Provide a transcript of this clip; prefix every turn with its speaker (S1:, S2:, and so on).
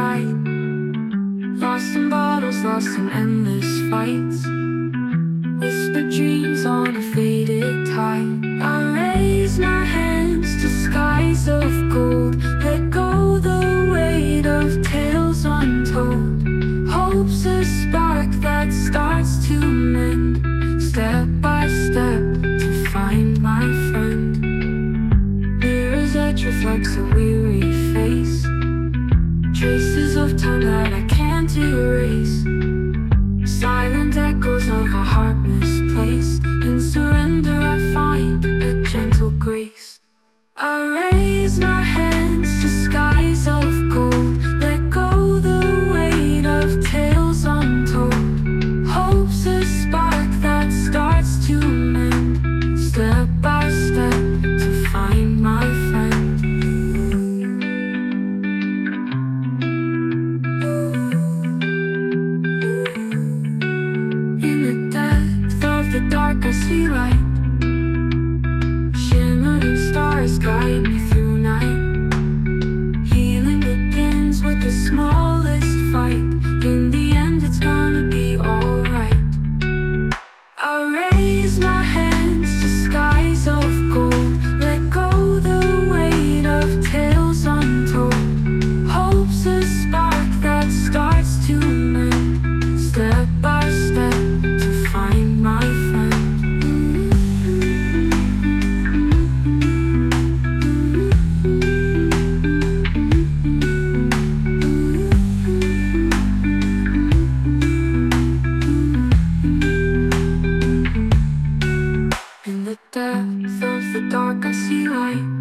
S1: ride. Lost in bottles, lost in endless fights. Whispered dreams on a faded tide. I raise my hands to skies of gold. Let go the weight of tales untold. Hope's a spark that starts to mend. Step by step to find my friend. Mirror's edge reflects a weary face. Traces of time that I can't erase. Silent echoes of a heart misplaced. In surrender I find a gentle grace. I raise my hands to skies of gold. Let go the weight of tales untold. Hope's a spark that starts to mend. Step by step to find my friend. In the depth of the dark I see light. Shimmering stars guide me through night. Healing begins with the smallest fight. In the end it's gonna be alright. I raise my hands to skies of gold. Let go the weight of tales untold. Hope's a spark that starts to mend. Step by step to find my friend. In the depth of the dark I see light.